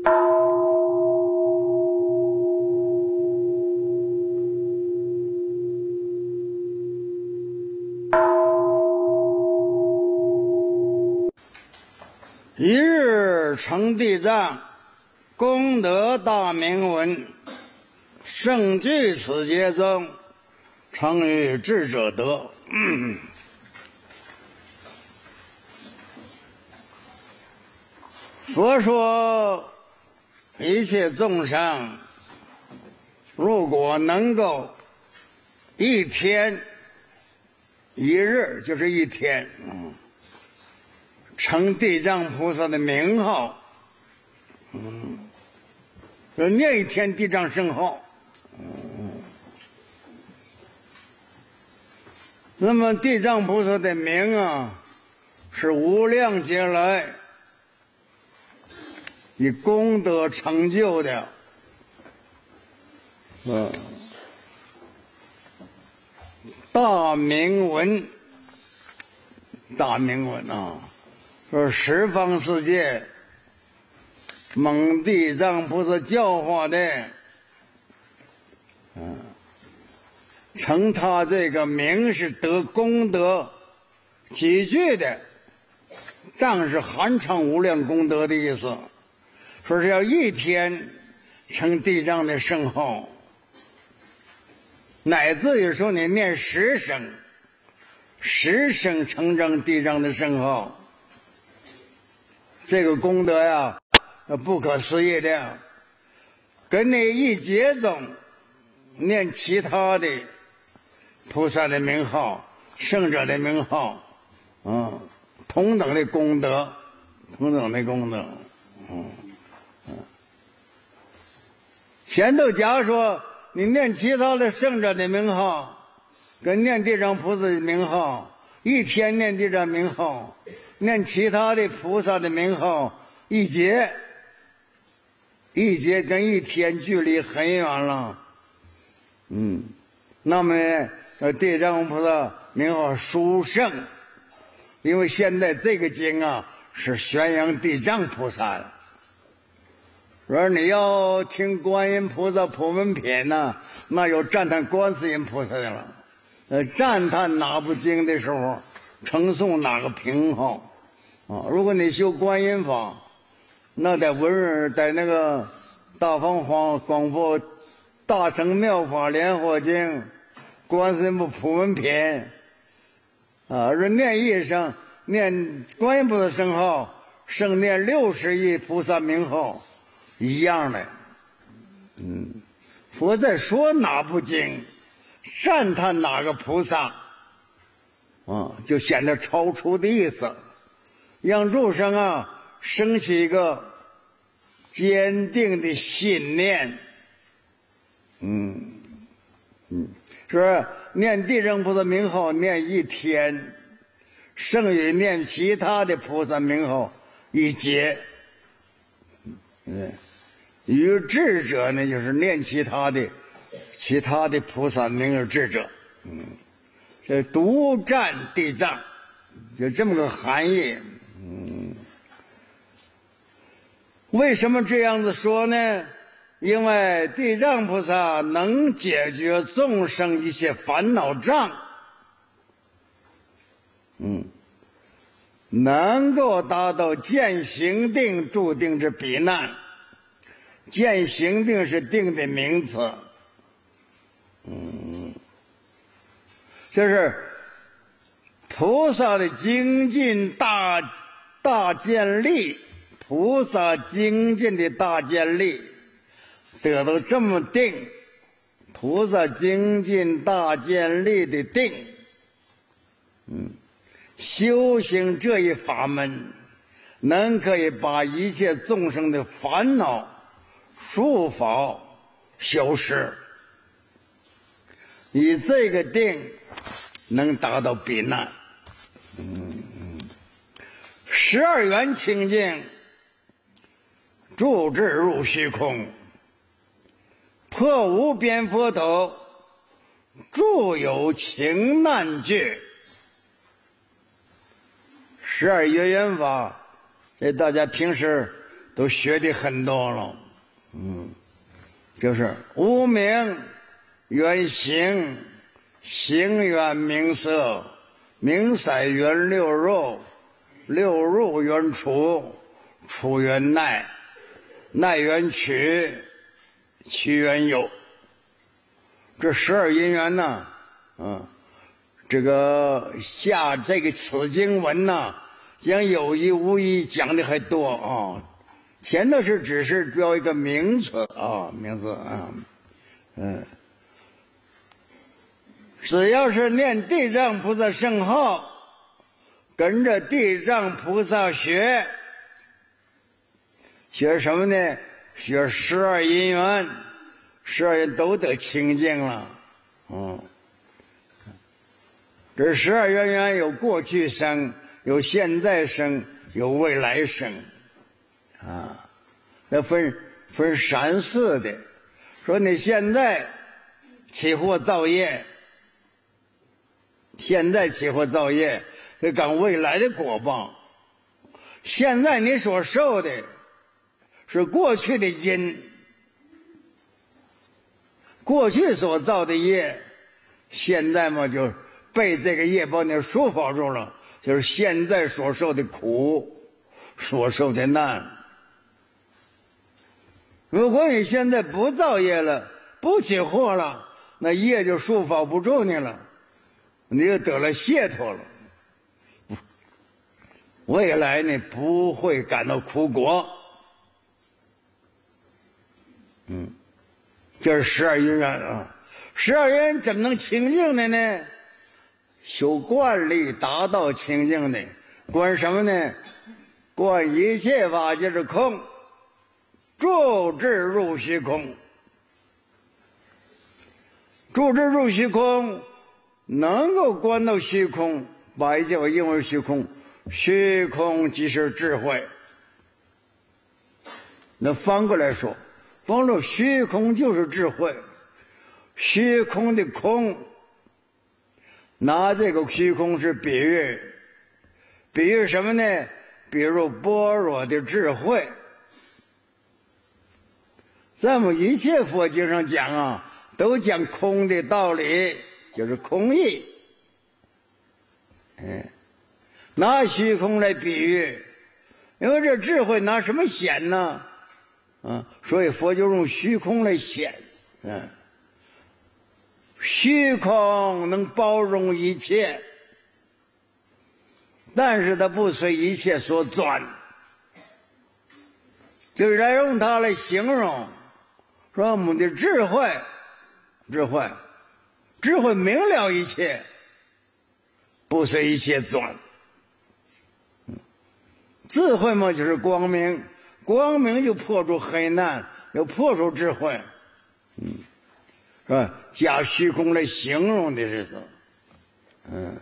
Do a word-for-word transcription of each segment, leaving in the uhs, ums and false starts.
一日成地藏，功德大名闻，胜具此劫中，成于智者得。嗯佛说，一切众生如果能够一天一日，就是一天，嗯，成地藏菩萨的名号，嗯，就念一天地藏圣号，嗯，那么地藏菩萨的名啊，是无量劫来以功德成就的，嗯，大名闻，大名闻啊，说十方世界蒙地藏菩萨教化的，嗯，称他这个名是得功德几句的，藏是含藏无量功德的意思。说是要一天成地藏的圣号，乃至于说你念十声，十声成正地藏的圣号，这个功德呀，不可思议的，跟你一劫中念其他的菩萨的名号、圣者的名号，嗯，同等的功德，同等的功德，嗯。前头假如说你念其他的圣者的名号，跟念地藏菩萨的名号，一天念地藏名号，念其他的菩萨的名号，一劫，一劫跟一天距离很远了，嗯，那么呢，地藏菩萨名号殊胜，因为现在这个经啊是宣扬地藏菩萨的。说你要听观音菩萨普门品呢，那有赞叹观世音菩萨的了。呃，赞叹哪部经的时候，称颂哪个品号啊？如果你修观音法，那在文人在那个大方广广佛大乘妙法莲华经、观世音普门品啊，说念一声，念观音菩萨圣号，胜念六十亿菩萨名号。一样的，嗯，佛在说哪部经，赞叹哪个菩萨，啊，就显得超出的意思，让众生啊升起一个坚定的信念，嗯嗯，说念地藏菩萨名号念一天，胜于念其他的菩萨名号一劫，嗯。于智者呢，就是念其他的其他的菩萨名有智者，嗯，这独占地藏，就这么个含义，嗯，为什么这样子说呢？因为地藏菩萨能解决众生一切烦恼障，嗯，能够达到见行定住定之彼难。见行定是定的名词，嗯，就是菩萨的精进大大建立，菩萨精进的大建立得到这么定，菩萨精进大建立的定，嗯，修行这一法门，能可以把一切众生的烦恼诸法消失，以这个定能达到彼难。嗯，十二缘清净，住智入虚空，破无边佛头，住有情难觉。十二因缘法，这大家平时都学的很多了。嗯，就是无名缘形，形缘名色，名色缘六入，六入缘处，处缘奈，奈缘取，取缘有。这十二因缘呢，嗯，这个下这个此经文呢，讲有意无意讲的还多啊。前头是只是标一个名词啊，名词啊，嗯，只要是念地藏菩萨圣号，跟着地藏菩萨学，学什么呢？学十二因缘，十二因都得清净了。嗯，这十二因缘有过去生，有现在生，有未来生。啊，那分分三世的，说你现在起祸造业，现在起祸造业，得赶未来的果报。现在你所受的是过去的因，过去所造的业，现在嘛就被这个业把你束缚住了，就是现在所受的苦，所受的难。如果你现在不造业了，不起祸了，那业就束缚不住你了，你就得了解脱了。未来你不会感到苦果。嗯，这是十二因缘啊。十二因缘怎么能清净的呢？修观力达到清净的。观什么呢？观一切法皆是空，住智入虚空。住智入虚空，能够观到虚空，把一切法应为虚空，虚空即是智慧。那反过来说，反正虚空就是智慧。虚空的空，拿这个虚空是比喻，比喻什么呢？比如般若的智慧。咱们一切佛经上讲啊，都讲空的道理，就是空义。嗯，拿虚空来比喻，因为这智慧拿什么显呢？啊，所以佛就用虚空来显。嗯，虚空能包容一切，但是它不随一切所转，就是来用它来形容。说我们的智慧，智慧，智慧明了一切，不随一切转。智慧嘛，就是光明，光明就破除黑暗，又破除智慧，嗯，是吧？加虚空来形容的是什么？嗯，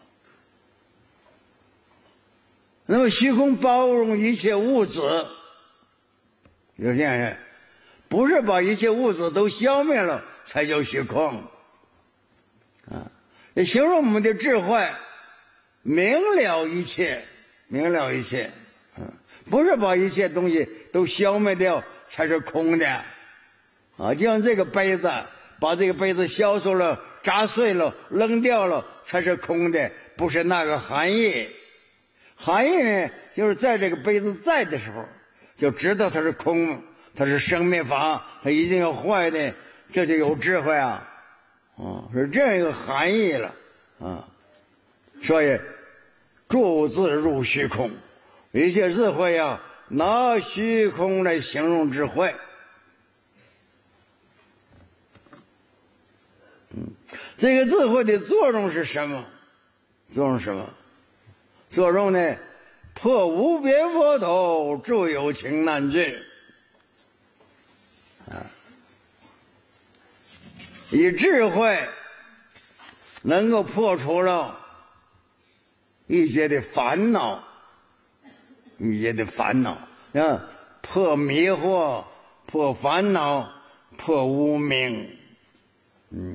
那么虚空包容一切物质，有些人不是把一切物质都消灭了才叫虚空啊！也形容我们的智慧明了一切，明了一切，嗯，不是把一切东西都消灭掉才是空的啊！就像这个杯子，把这个杯子销售了、砸碎了、扔掉了才是空的，不是那个含义。含义呢，就是在这个杯子在的时候，就知道它是空。它是生灭法，它一定要坏的，这就有智慧啊！啊，是这样一个含义了啊。所以，住自入虚空，一切智慧啊，拿虚空来形容智慧。嗯，这个智慧的作用是什么？作用是什么？作用呢？破无边佛头，诸有情难治。啊，以智慧能够破除了一些的烦恼，一些的烦恼啊，破迷惑，破烦恼，破无明。嗯，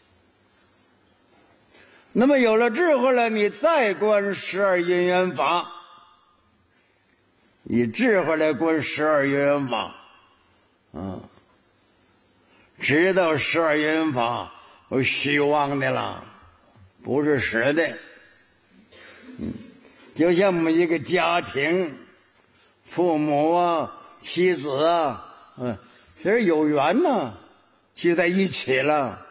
那么有了智慧了，你再观十二因缘法， 以智慧来观十二因缘法，嗯，知道十二因缘法是虚妄的了，不是实的。嗯，就像我们一个家庭，父母啊、妻子啊，嗯，其实有缘呢，聚在一起了，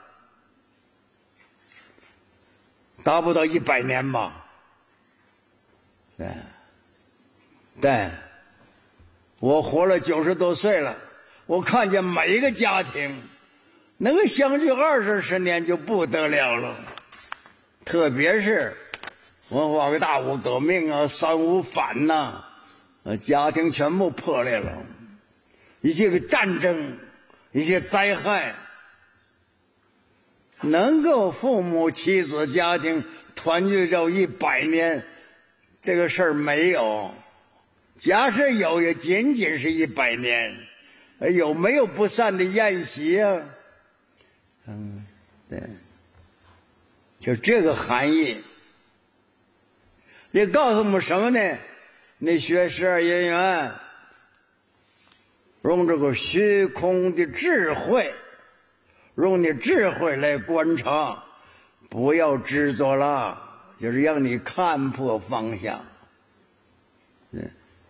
达不到一百年吧？对。对，我活了九十多岁了，我看见每一个家庭能够相聚二十十年就不得了了，特别是文化大五革命啊、三五反呐、啊，家庭全部破裂了，一些个战争、一些灾害，能够父母妻子家庭团聚到一百年，这个事儿没有。假设有，也仅仅是一百年，有没有不散的宴席啊？嗯，对，就这个含义。你告诉我们什么呢？你学十二因缘，用这个虚空的智慧，用你智慧来观察，不要执着了，就是让你看破方向。嗯。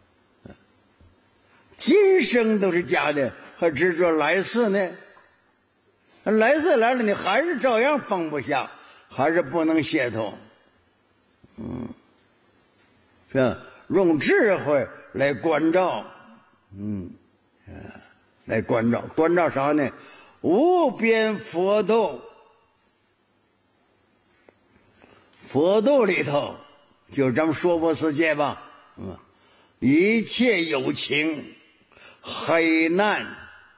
今生都是假的，还执着来世呢？来世来了，你还是照样放不下，还是不能解脱。嗯，是用智慧来关照，嗯，来关照，关照啥呢？无边佛道，佛道里头就这么说佛世界吧，嗯，一切有情。黑难、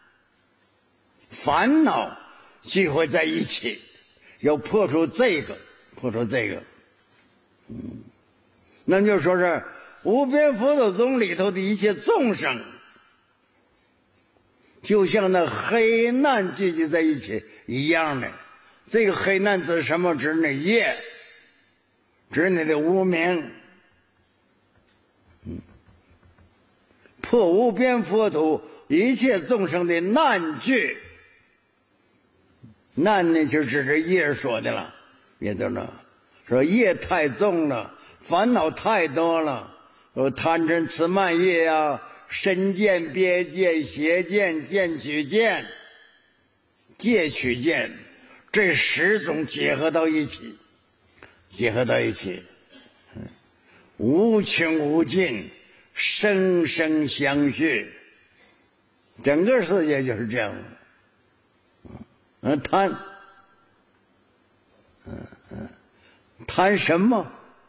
烦恼聚会在一起，要破除这个，破除这个。嗯，那就说是无边佛道中里头的一切众生，就像那黑难聚集在一起一样的。这个黑难指什么？指你业，指你的无明。嗯。破无边佛土一切众生的难聚，难呢就指着业说的了，别的了，说业太重了，烦恼太多了，说贪嗔痴慢业啊，身见、别见、邪见、见取见、戒取见，这十种结合到一起，结合到一起，无穷无尽。生生相续，整个世界就是这样。嗯，贪，嗯嗯，贪什么？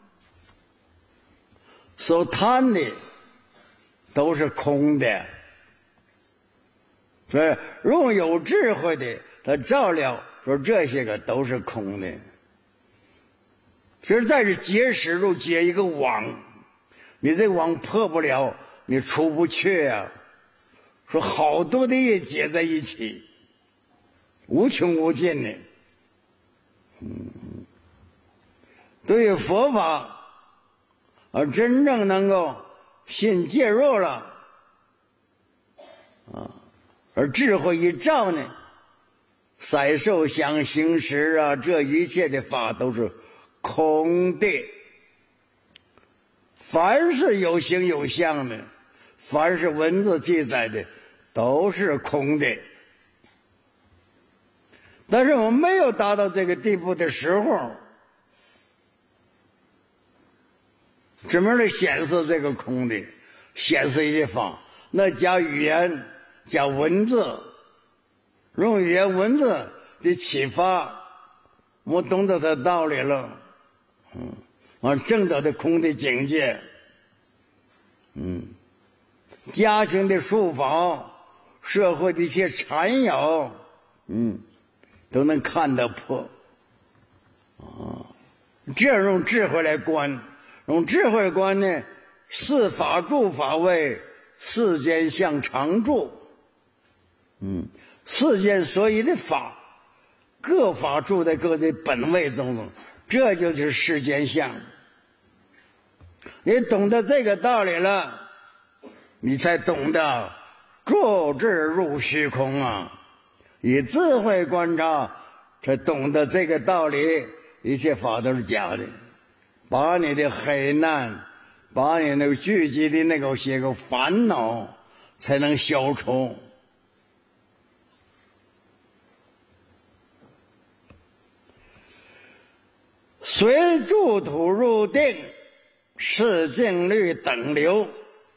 所贪的都是空的。所以，如果有智慧的，他照料说这些个都是空的。实在是结石如结一个网。你这网破不了，你出不去啊！说好多的业结在一起，无穷无尽的。嗯，对于佛法，而真正能够信介入了，啊，而智慧一照呢，色受想行识啊，这一切的法都是空的。凡是有形有相的，凡是文字记载的，都是空的。但是我们没有达到这个地步的时候，专门的显示这个空的，显示一些法，那加语言、加文字，用语言文字的启发，我懂得它道理了，嗯。啊，正得的空的境界，嗯，家庭的束缚，社会的一些缠绕，嗯，都能看得破。啊，这样用智慧来观，用智慧观呢，四法住法位，世间相常住。嗯，世间所有的法，各法住在各的本位中，这就是世间相。你懂得这个道理了， 你才懂得住智入虚空啊！以智慧观察，才懂得这个道理，一切法都是假的，把你的黑暗，把你那个聚集的那个些个烦恼才能消除。随住土入定，是静虑等流。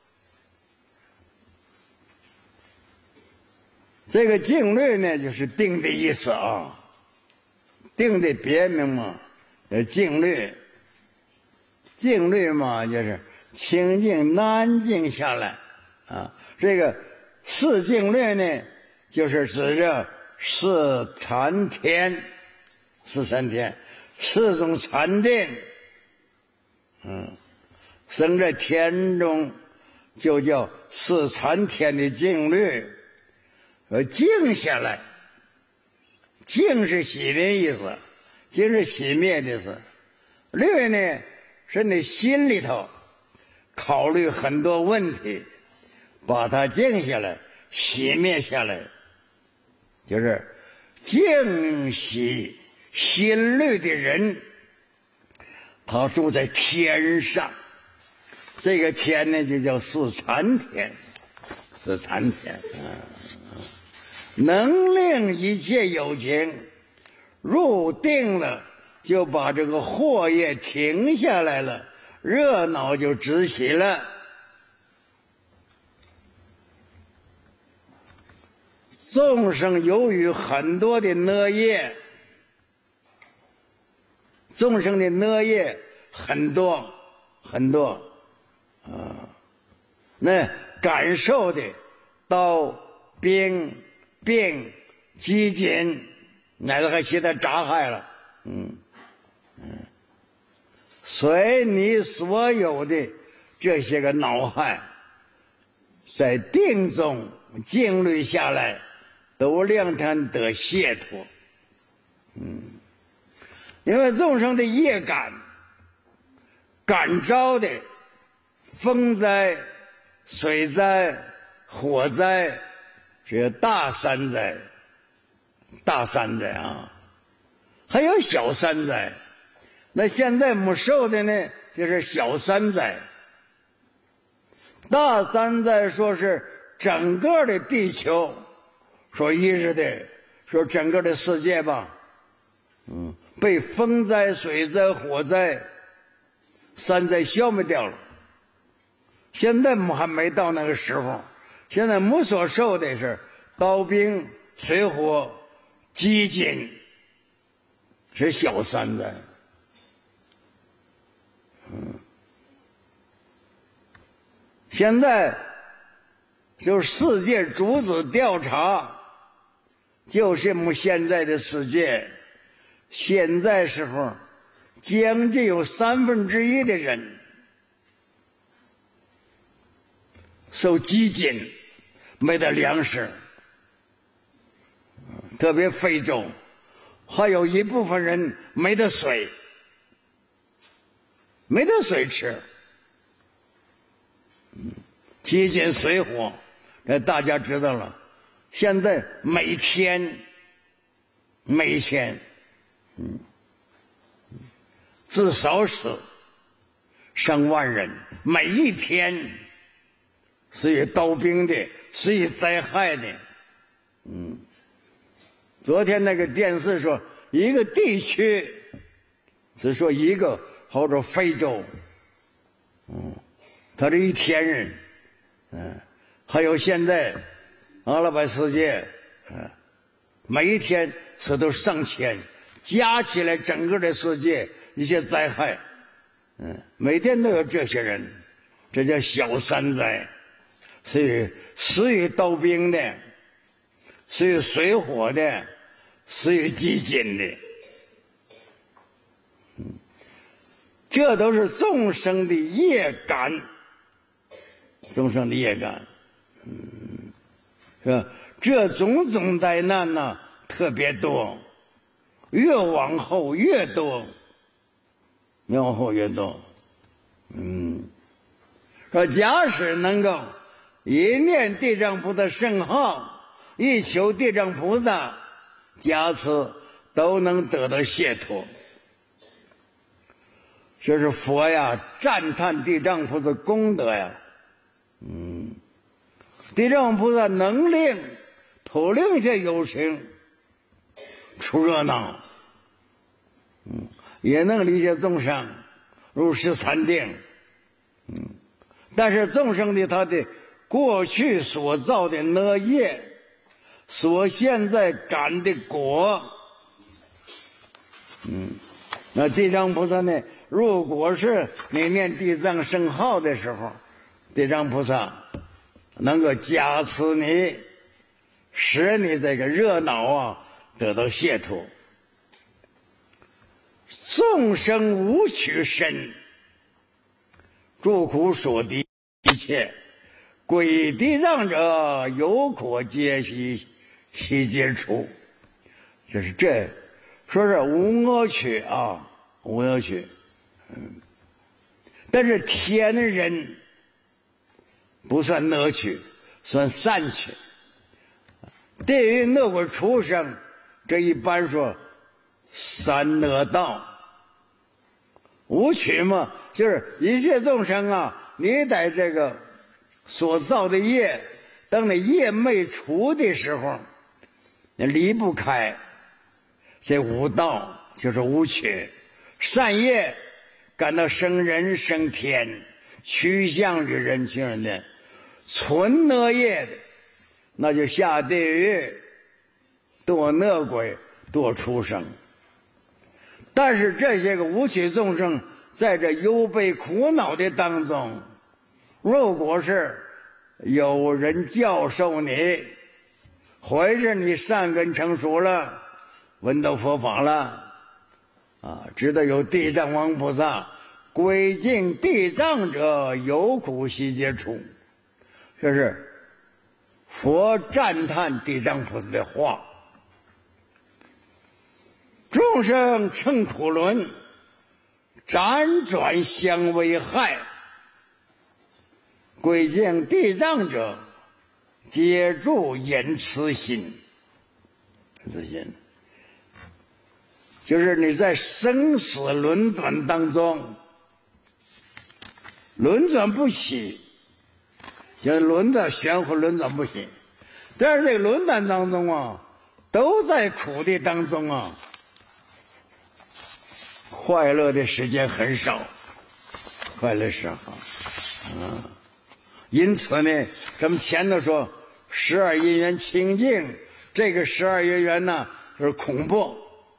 这个静虑呢，就是定的意思啊。定的别名嘛，叫静虑。静虑嘛，就是清静安静下来啊。这个四静虑呢，就是指着四禅天，四禅天，四种禅定。嗯，生在天中，就叫四禅天的静虑。呃，静下来，静是熄的意思，静是熄灭的意思。虑呢，是你心里头考虑很多问题，把它静下来，熄灭下来，就是静息心虑的人，他住在天上。这个天呢，就叫四禅天，四禅天啊。能令一切有情入定了，就把这个惑业停下来了，热闹就止息了。众生由于很多的恶业，众生的恶业很多很多啊，那感受的刀兵病饥馑，乃至还现在杀害了，嗯嗯，随你所有的这些个恼害，在定中静虑下来，都令他得解脱。嗯，因为众生的业感感召的风灾、水灾、火灾，这大三灾，大三灾啊，还有小三灾。那现在没受的呢，就是小三灾。大三灾说是整个的地球所依日的，说整个的世界吧，嗯，被风灾、水灾、火灾三灾消灭掉了。现在还没到那个时候。现在我所受的是刀兵水火饥馑，是小三灾。嗯，现在就是世界主子调查，就是我们现在的世界，现在时候将近有三分之一的人受饥馑，没得粮食，特别非洲，还有一部分人没得水，没得水吃。饥馑水火，这大家知道了。现在每天每天嗯，至少是上万人，每一天是有刀兵的，是有灾害的。嗯，昨天那个电视说一个地区，只说一个，或者非洲，嗯，他这一天人，嗯，还有现在阿拉伯世界，嗯，每一天死都上千，加起来整个的世界一些灾害，嗯，每天都有这些人，这叫小三灾。所以死于刀兵的，死于水火的，死于饥馑的，嗯，这都是众生的业感，众生的业感，嗯，是吧？这种种灾难呢，特别多，越往后越多，越往后越多，嗯，说假使能够一念地藏菩萨圣号，一求地藏菩萨加持，都能得到解脱。这是佛呀赞叹地藏菩萨功德呀。嗯，地藏菩萨能令普令些有情出热闹，嗯，也能理解众生入十禅定。嗯，但是众生的他的过去所造的恶业，所现在感的果，嗯，那地藏菩萨呢，如果是你念地藏圣号的时候，地藏菩萨能够加持你，使你这个热闹啊得到解脱。众生无取身，诸苦所敌一切，归地藏者，有可皆悉悉皆除。就是这说是无恶趣啊，无恶趣。嗯，但是天人不算恶趣，算善趣。对于恶鬼畜生，这一般说三恶道。无趣嘛，就是一切众生啊，你在这个所造的业，等你业没除的时候，你离不开这五道，就是无趣。善业感到生人生天，趋向于人群的；纯恶业的，那就下地狱，堕恶鬼，堕畜生。但是这些个无趣众生在这忧悲苦恼的当中，如果是有人教授你，或者你善根成熟了，闻到佛法了啊，知道有地藏王菩萨，归敬地藏者，有苦悉皆除。这是佛赞叹地藏菩萨的话。众生乘苦轮，辗转相为害，归敬地藏者，皆住因此心。此心就是你在生死轮转当中轮转不息，就是轮的悬浮轮转不息。但是这个轮转当中啊，都在苦的当中啊，快乐的时间很少，快乐时候啊。因此呢，咱们前头说十二因缘清净，这个十二因缘呢是恐怖。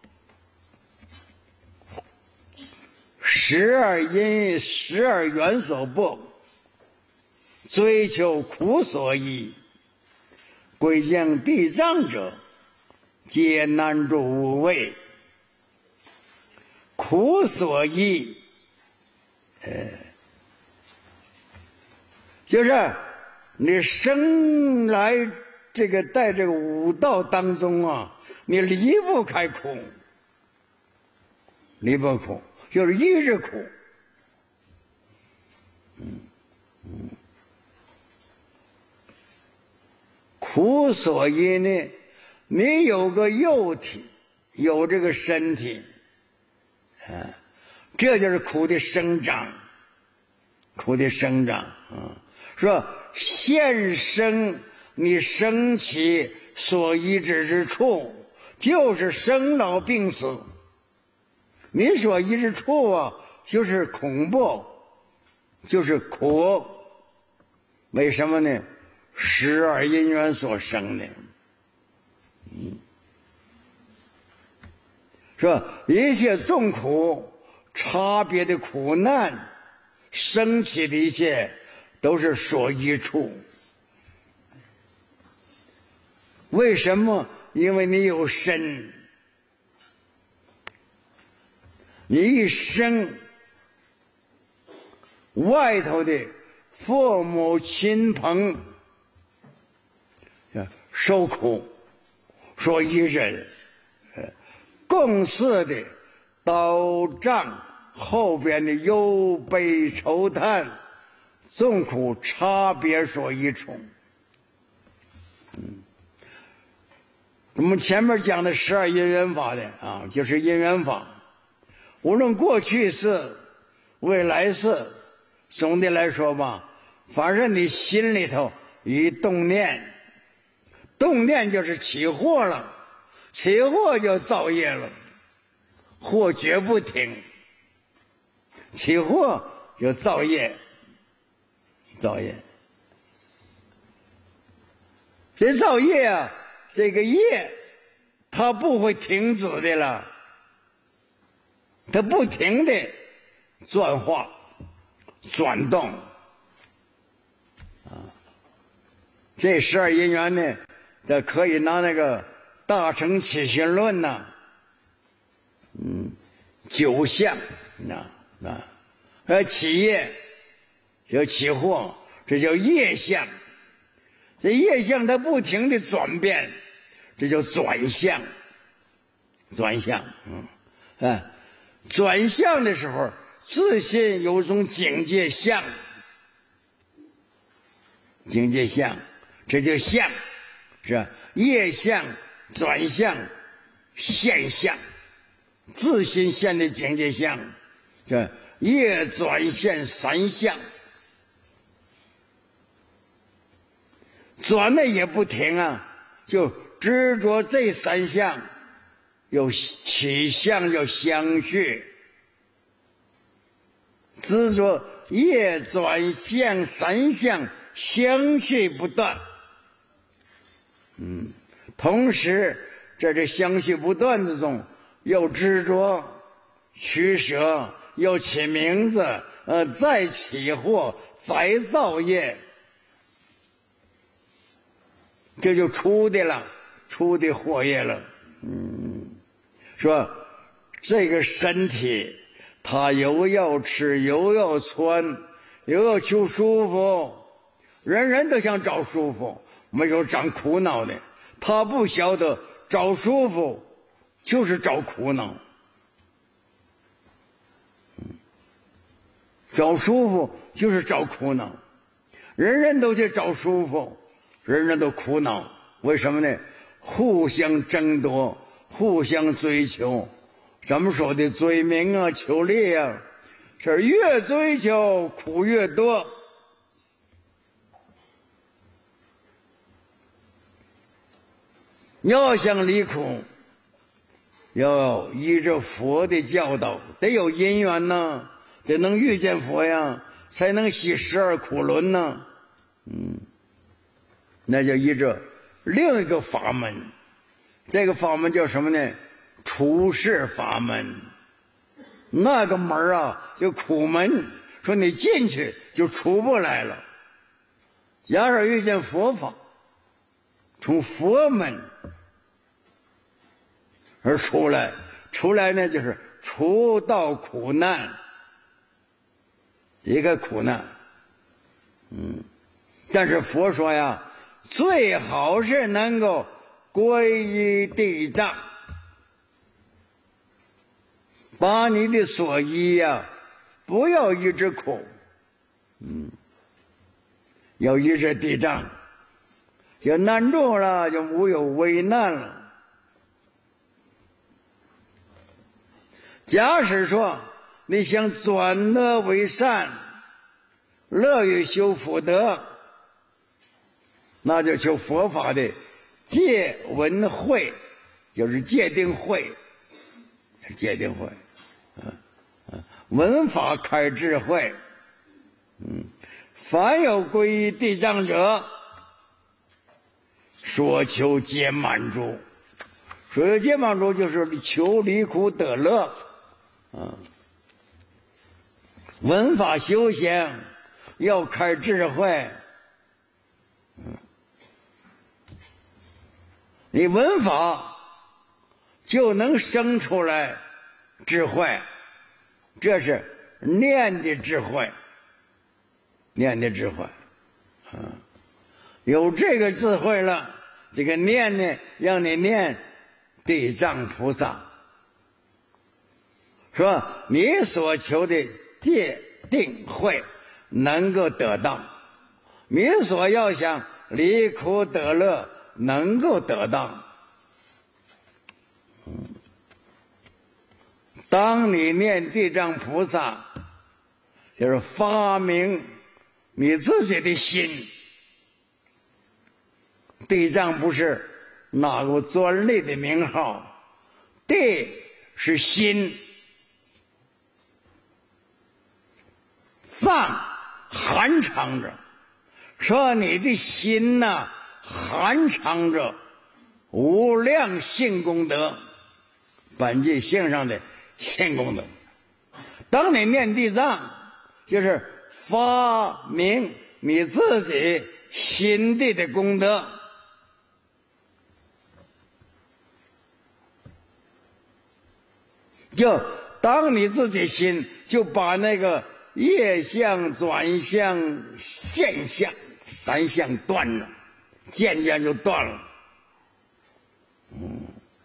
十二因十二缘所不，追求苦所依，归敬地藏者，皆难住无畏。苦所依，呃，就是你生来这个在这个五道当中啊，你离不开苦，离不开苦，就是一直苦。嗯嗯，苦所依呢，你有个肉体，有这个身体。啊，这就是苦的生长，苦的生长啊！说现生你生起所依止之处，就是生老病死。你所依之处啊，就是恐怖，就是苦。为什么呢？十二因缘所生的。嗯。说一切众苦，差别的苦难，升起的一切都是所依处。为什么？因为你有身，你一生外头的父母亲朋受苦，所依人。共事的刀杖后边的忧悲愁叹， 众苦差别说一重。嗯，我们前面讲的十二因缘法的啊，就是因缘法，无论过去世、未来世，总的来说吧，反正你心里头一动念，动念就是起惑了，起惑就造业了，惑绝不停，起惑就造业，造业。这造业啊，这个业它不会停止的了，它不停的转化转动啊。这十二因缘呢，这可以拿那个大乘起心论呐，嗯，九相啊啊，呃，起业叫起惑，这叫业相。这业相它不停的转变，这叫转向，转向，嗯，哎，转向的时候，自信有种境界相，境界相，这叫相，是吧？业相、转向、现象，自心现的境界相，这业转现三相。转的也不停啊，就执着这三项，有起相有相续，执着业转相三项相续不断。嗯，同时在这相续不断之中，又执着取舍，又起名字，呃，再起惑，再造业。这就出的了，出的惑业了。嗯，说这个身体，他又要吃，又要穿，又要求舒服，人人都想找舒服，没有找苦恼的。他不晓得找舒服就是找苦恼，找舒服就是找苦恼，人人都去找舒服。人人都苦恼，为什么呢？互相争夺，互相追求。咱们说的追名啊、求利啊，是越追求苦越多。要想离苦，要依着佛的教导，得有因缘呐，得能遇见佛呀，才能洗十二苦轮呐。嗯。那就依着另一个法门，这个法门叫什么呢？出世法门。那个门啊，就苦门，说你进去就出不来了。假如遇见佛法，从佛门而出来，出来呢就是除道苦难，一个苦难。嗯，但是佛说呀，最好是能够皈依地藏，把你的所依呀、啊，不要一直苦，嗯，要依着地藏，有难住了就无有危难了。假使说你想转恶为善，乐于修福德，那就求佛法的戒闻慧，就是戒定慧，戒定慧，啊啊，闻法开智慧，嗯，凡有皈依地藏者，所求皆满足。所有皆满足就是求离苦得乐，啊，闻法修行要开智慧。你闻法就能生出来智慧，这是念的智慧，念的智慧，啊，有这个智慧了，这个念呢，让你念地藏菩萨，说你所求的戒定慧， 能够得当，民所要想离苦得乐能够得当。当你念地藏菩萨，就是发明你自己的心。地藏不是哪个专利的名号，地是心，藏含藏着，说你的心呐、啊，含藏着无量性功德，本具性上的性功德。当你念地藏，就是发明你自己心地的功德。就当你自己心就把那个业相、转相、现象三相断了，渐渐就断了。嗯，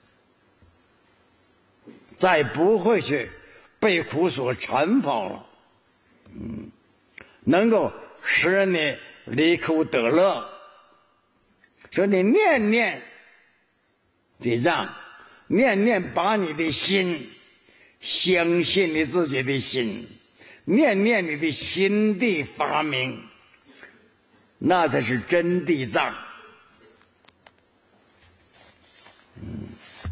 再不会去被苦所缠缚了。嗯，能够使你离苦得乐。说你念念地藏，念念把你的心相信你自己的心，念念你的心地发明，那才是真地藏。嗯，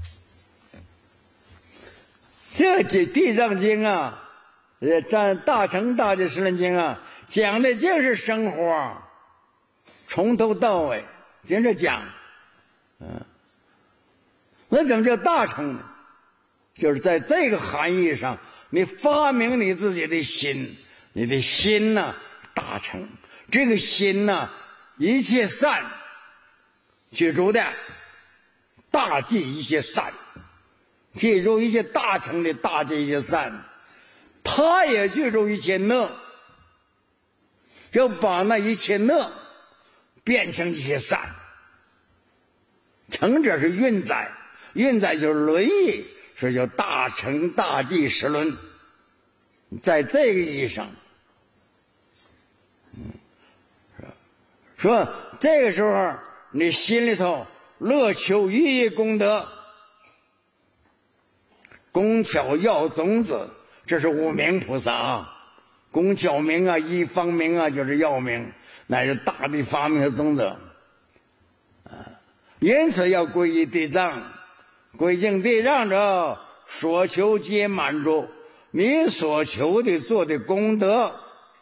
这这地藏经啊，呃，占大乘大戒十轮经啊，讲的就是生活，从头到尾接着讲。嗯，那怎么叫大乘呢？就是在这个含义上，你发明你自己的心，你的心呢、啊、大乘，这个心呢、啊、一切善记住的，大记一切善，记住一切大乘的大记一切善，他也记住一切乐，就把那一切乐变成一些善。乘者是运载，运载就是轮椅，是叫大乘大记十轮。在这个意义上，嗯，说这个时候你心里头乐求一业功德，工巧药种子，这是无名菩萨啊。工巧名啊，一方名啊，就是药名，乃是大地发明的种子。因此要皈依地藏，归敬地藏者，所求皆满足。你所求的做的功德，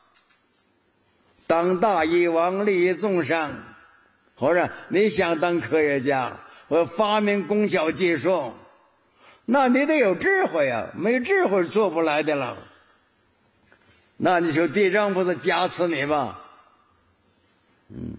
当大医王，利益众生，或者你想当科学家，或发明工巧技术，那你得有智慧啊，没智慧做不来的了。那你说地藏菩萨加持你吧，嗯，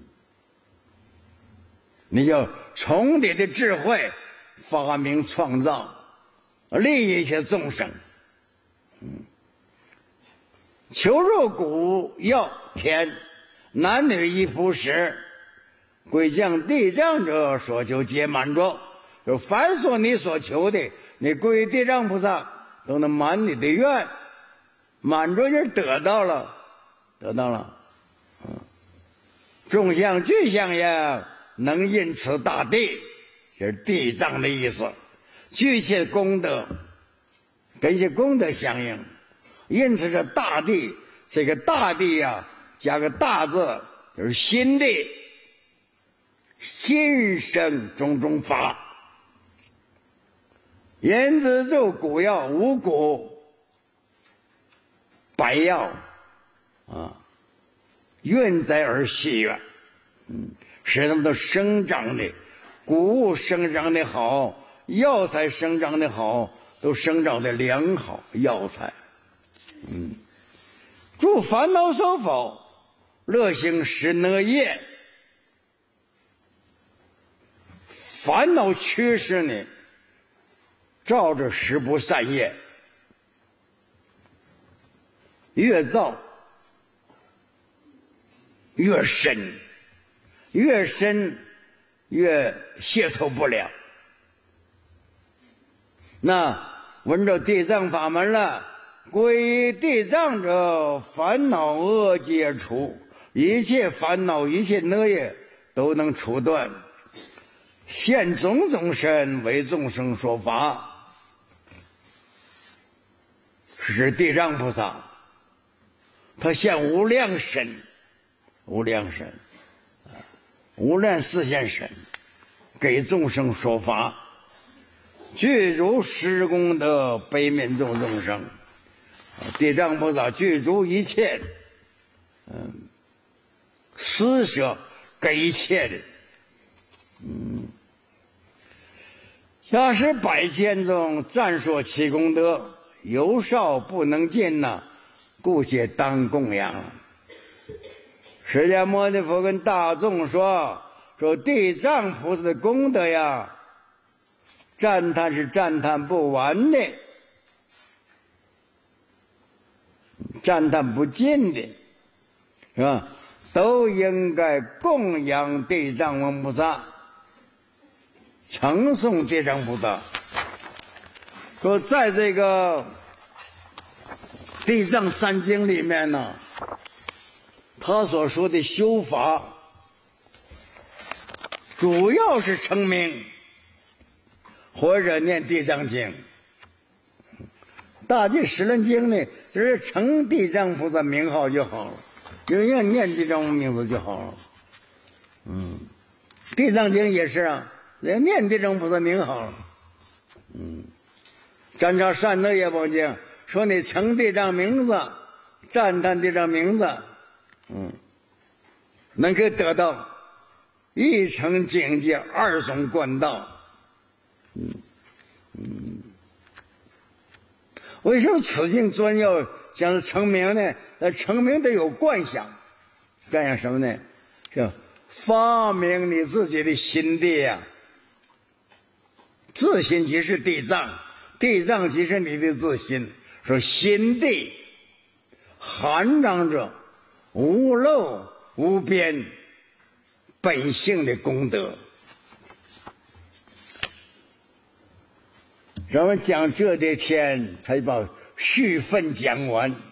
你就从你的智慧发明创造，利益一些众生。嗯，求入古药田，男女一仆食，归向地藏者，所求皆满足。就凡所你所求的，你归地藏菩萨都能满你的愿，满足就是得到了，得到了。嗯，众相具相也，能因此大地，就是地藏的意思。具切功德，跟一些功德相应，因此这大地，这个大地呀、啊，加个大字，就是心地，心生种种法。言之就古药五谷百药啊，运载而细远，嗯，使它们都生长的，谷物生长的好，药材生长的好，都生长的良好，药材。嗯，诸烦恼所否，乐行十那业，烦恼驱使你照着十不善业，越造越深，越深越解脱不了。那闻着地藏法门了， 归地藏者，烦恼恶皆除，一切烦恼一切恶业都能除断。现种种身为众生说法，是地藏菩萨，他现无量身，无量身，无量四现身，给众生说法，具足十功德，悲悯众众生。地藏菩萨具足一切的，嗯，施舍给一切的，嗯。要是百千中赞说其功德，有少不能尽呐，故且当供养。释迦牟尼佛跟大众说，说地藏菩萨的功德呀，赞叹是赞叹不完的，赞叹不尽的，是吧？都应该供养地藏王菩萨，称颂地藏菩萨。说在这个地藏三经里面呢，他所说的修法主要是称名或者念地藏经。大经十轮经呢，就是称地藏菩萨名号就好了，就愿念地藏名字就好了。嗯，地藏经也是啊，念地藏菩萨名好了。嗯，占察善德业报经说你称地藏名字，赞叹地藏名字，嗯，能够得到一成境界，二种贯道。嗯嗯，为什么此经专要讲成名呢？那成名得有观想，观想什么呢？叫发明你自己的心地呀、啊。自心即是地藏，地藏即是你的自心。说心地含藏着无漏无边本性的功德。咱们讲这些天才把续分讲完。